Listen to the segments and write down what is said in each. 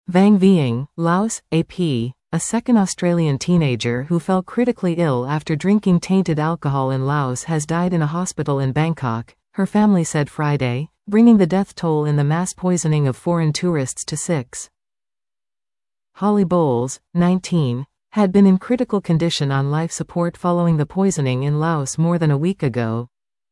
Vang Vieng, Laos, AP. A second Australian teenager who fell critically ill after drinking tainted alcohol in Laos has died in a hospital in Bangkok, her family said Friday, bringing the death toll in the mass poisoning of foreign tourists to 6. Holly Bowles, 19, had been in critical condition on life support following the poisoning in Laos more than a week ago.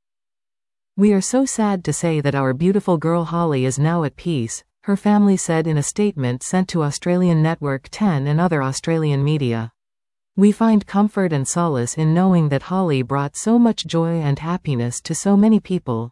"We are so sad to say that our beautiful girl Holly is now at peace," her family said in a statement sent to Australian Network 10 and other Australian media. "We find comfort and solace in knowing that Holly brought so much joy and happiness to so many people."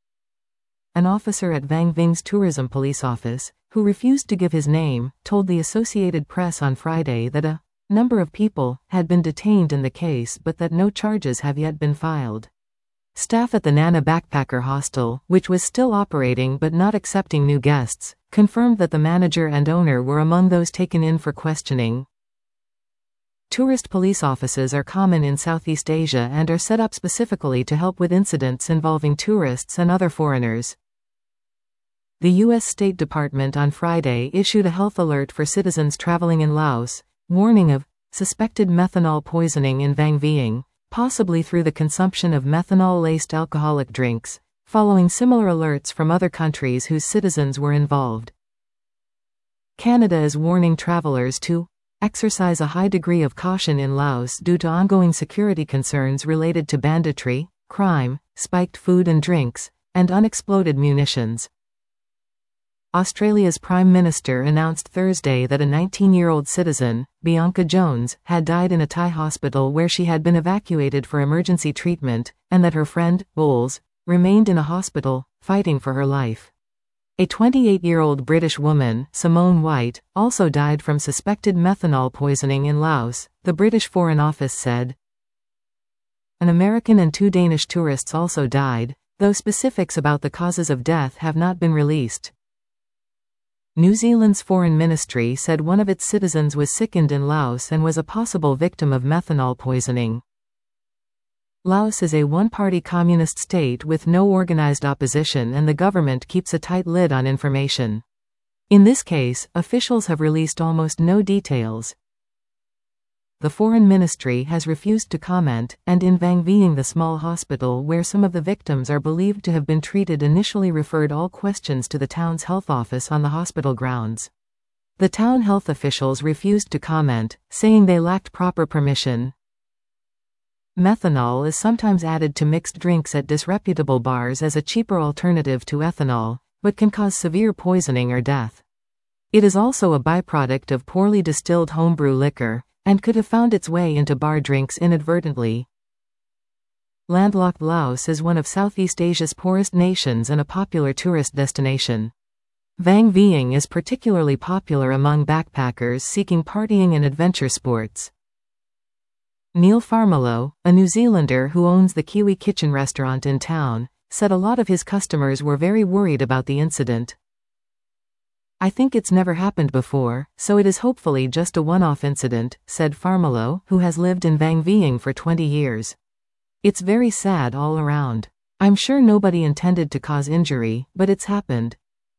An officer at Vang Vieng's tourism police office, who refused to give his name, told the Associated Press on Friday that a number of people had been detained in the case but that no charges have yet been filed. Staff at the Nana Backpacker Hostel, which was still operating but not accepting new guests, confirmed that the manager and owner were among those taken in for questioning. Tourist police offices are common in Southeast Asia and are set up specifically to help with incidents involving tourists and other foreigners. The U.S. State Department on Friday issued a health alert for citizens traveling in Laos, warning of suspected methanol poisoning in Vang Vieng, possibly through the consumption of methanol-laced alcoholic drinks, following similar alerts from other countries whose citizens were involved. Canada is warning travelers to exercise a high degree of caution in Laos due to ongoing security concerns related to banditry, crime, spiked food and drinks, and unexploded munitions. Australia's Prime Minister announced Thursday that a 19-year-old citizen, Bianca Jones, had died in a Thai hospital where she had been evacuated for emergency treatment, and that her friend, Bowles, remained in a hospital, fighting for her life. A 28-year-old British woman, Simone White, also died from suspected methanol poisoning in Laos, the British Foreign Office said. An American and 2 Danish tourists also died, though specifics about the causes of death have not been released. New Zealand's Foreign Ministry said one of its citizens was sickened in Laos and was a possible victim of methanol poisoning. Laos is a one-party communist state with no organized opposition, and the government keeps a tight lid on information. In this case, officials have released almost no details. The Foreign Ministry has refused to comment, and in Vang Vieng, the small hospital where some of the victims are believed to have been treated, initially referred all questions to the town's health office on the hospital grounds. The town health officials refused to comment, saying they lacked proper permission. Methanol is sometimes added to mixed drinks at disreputable bars as a cheaper alternative to ethanol, but can cause severe poisoning or death. It is also a byproduct of poorly distilled homebrew liquor, and could have found its way into bar drinks inadvertently. Landlocked Laos is one of Southeast Asia's poorest nations and a popular tourist destination. Vang Vieng is particularly popular among backpackers seeking partying and adventure sports. Neil Farmelo, a New Zealander who owns the Kiwi Kitchen restaurant in town, said a lot of his customers were very worried about the incident. "I think it's never happened before, so it is hopefully just a one-off incident," said Farmelo, who has lived in Vang Vieng for 20 years. "It's very sad all around. I'm sure nobody intended to cause injury, but it's happened."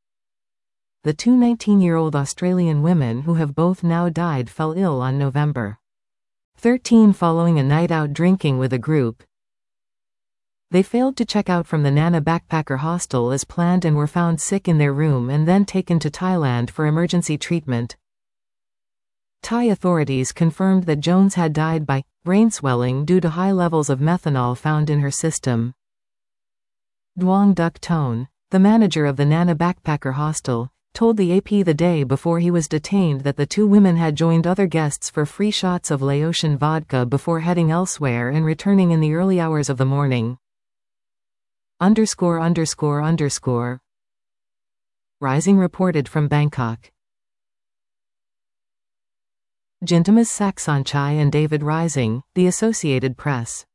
The 2 19-year-old Australian women who have both now died fell ill on November 13 following a night out drinking with a group. They failed to check out from the Nana Backpacker Hostel as planned and were found sick in their room and then taken to Thailand for emergency treatment. Thai authorities confirmed that Jones had died by brain swelling due to high levels of methanol found in her system. Duong Duc Ton, the manager of the Nana Backpacker Hostel, told the AP the day before he was detained that the 2 women had joined other guests for free shots of Laotian vodka before heading elsewhere and returning in the early hours of the morning. _____. Rising reported from Bangkok. Jintamas Saksanchai and David Rising, The Associated Press.